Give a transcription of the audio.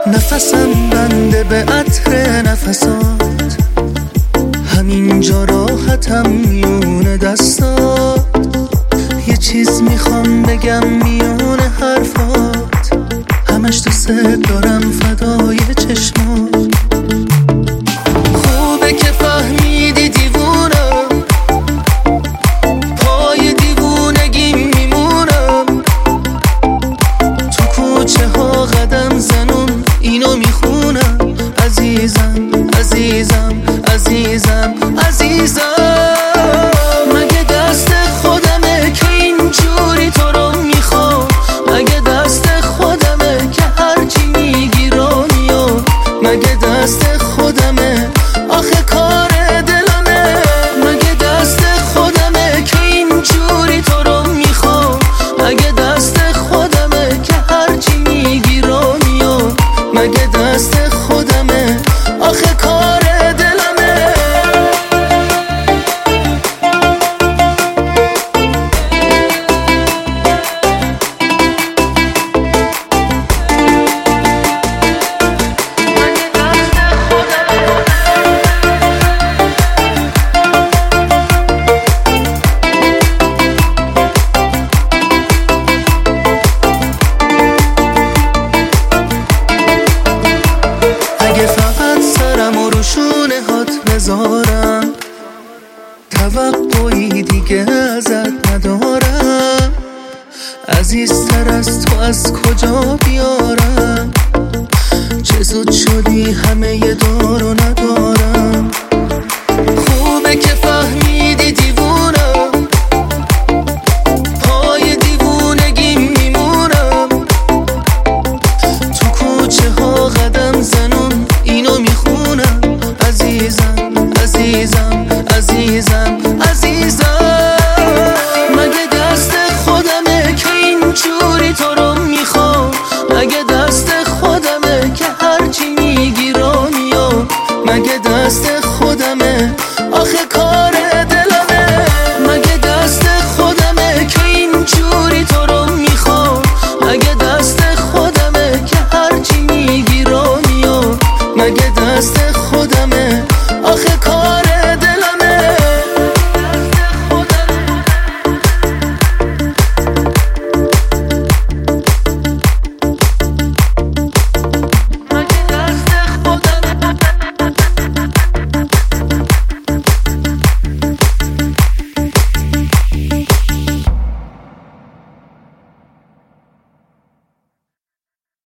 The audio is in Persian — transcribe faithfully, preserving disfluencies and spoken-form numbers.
نفسم بنده به عطر نفسات، همینجا راحتم میونه دستات. یه چیز میخوام بگم میونه حرفات، همش دوست دارم فدای چشمات. خوبه که فهمیدی دیوونم، پای دیوونگی میمونم. تو کوچه ها قدم زنون اینو میخونم. عزیزم عزیزم عزیزم عزیزم، مگه دست خودمه که اینجوری تو رو میخوام؟ مگه دست خودمه که هرچی میگی رو میام؟ مگه دست خودمه آخه کار دلمه؟ مگه دست خودمه که اینجوری تو رو میخوام؟ مگه دست خودمه که هرچی میگی رو میام؟ مگه دست خودمه آخه کار دلمه؟ اگه فقط سرم و روشونه هات بذارم، توقعی دیگه ازت ندارم. عزیزتر از تو از کجا بیارم؟